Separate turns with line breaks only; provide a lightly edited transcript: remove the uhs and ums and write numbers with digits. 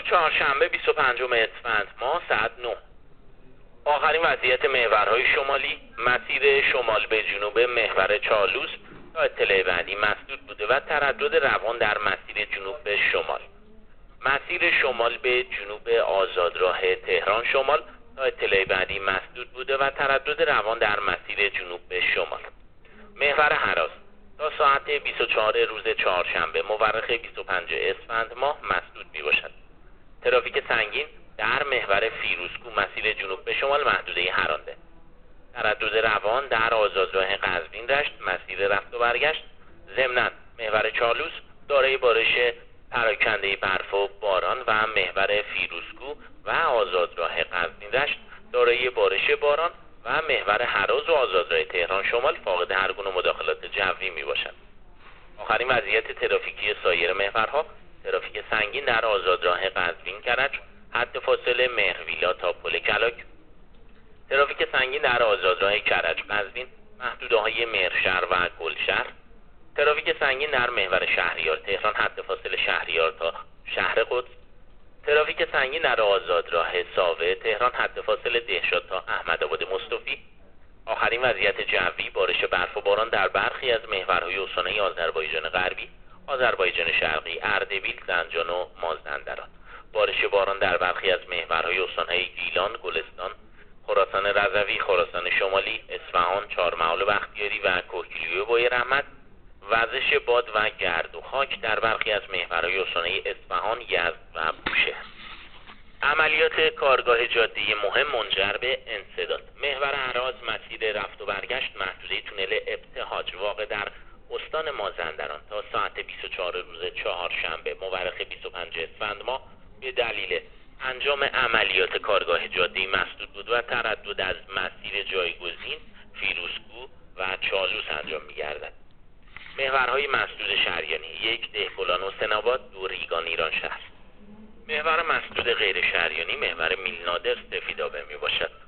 چهارشنبه 25 اسفند ماه ساعت 9. آخرین وضعیت محورهای شمالی: مسیر شمال به جنوب محور چالوس تا اطلاع بعدی مسدود بوده و تردد روان در مسیر جنوب به شمال. مسیر شمال به جنوب آزادراه تهران شمال تا اطلاع بعدی مسدود بوده و تردد روان در مسیر جنوب به شمال. محور هراز تا ساعت 24 روز چهارشنبه مورخ 25 اسفند ماه مسدود می باشد. ترافیک سنگین در محور فیروزکو مسیر جنوب به شمال محدوده هرانده. تردد روان در آزادراه قزوین رشت مسیر رفت و برگشت. ضمناً محور چالوس دارای بارش پراکنده برف و باران و محور فیروزکو و آزادراه قزوین رشت دارای بارش باران و محور هراز و آزادراه تهران شمال فاقد هر گونه مداخلات جوی می باشد. آخرین وضعیت ترافیکی سایر محورها: ترافیک سنگین در آزادراه قزوین کرج حد فاصله مهرویلا تا پل کلاک. ترافیک سنگین در آزادراه کرج قزوین محدوده‌های مهرشهر و گلشهر. ترافیک سنگین در محور شهریار تهران حد فاصله شهریار تا شهر قدس. ترافیک سنگین در آزادراه ساوه تهران حد فاصله دهشاد تا احمدآباد مصطفی. آخرین وضعیت جوی: بارش برف و باران در برخی از محورهای استانی آذربایجان غربی، آذربایجان شرقی، اردبیل، زنجان و مازندران. بارش باران در برخی از محورهای استانهای گیلان، گلستان، خراسان رضوی، خراسان شمالی، اصفهان، چهارمحال و بختیاری و کوهگیلویه بوی رحمت. وزش باد و گرد و خاک در برخی از محورهای استانهای اصفهان، یزد و بوشهر. عملیات کارگاه جاده‌ای مهم منجر به انسداد: محور هراز مسیر رفت و برگشت محدوده تونل ابتهاج واقع در استان مازندران تا ساعت 24 روز چهارشنبه مورخ 25 اسفند ماه به دلیل انجام عملیات کارگاه جاده‌ای مسدود بود و تردد از مسیر جایگزین فیروزکو و چالوس انجام می‌گردد. محورهای مسدود شهریانی: 1 دهقلان و حسین‌آباد، 2 ریگان ایران شهر. محور مسدود غیر شهریانی: محور میلنادر سفیدآبه می باشد.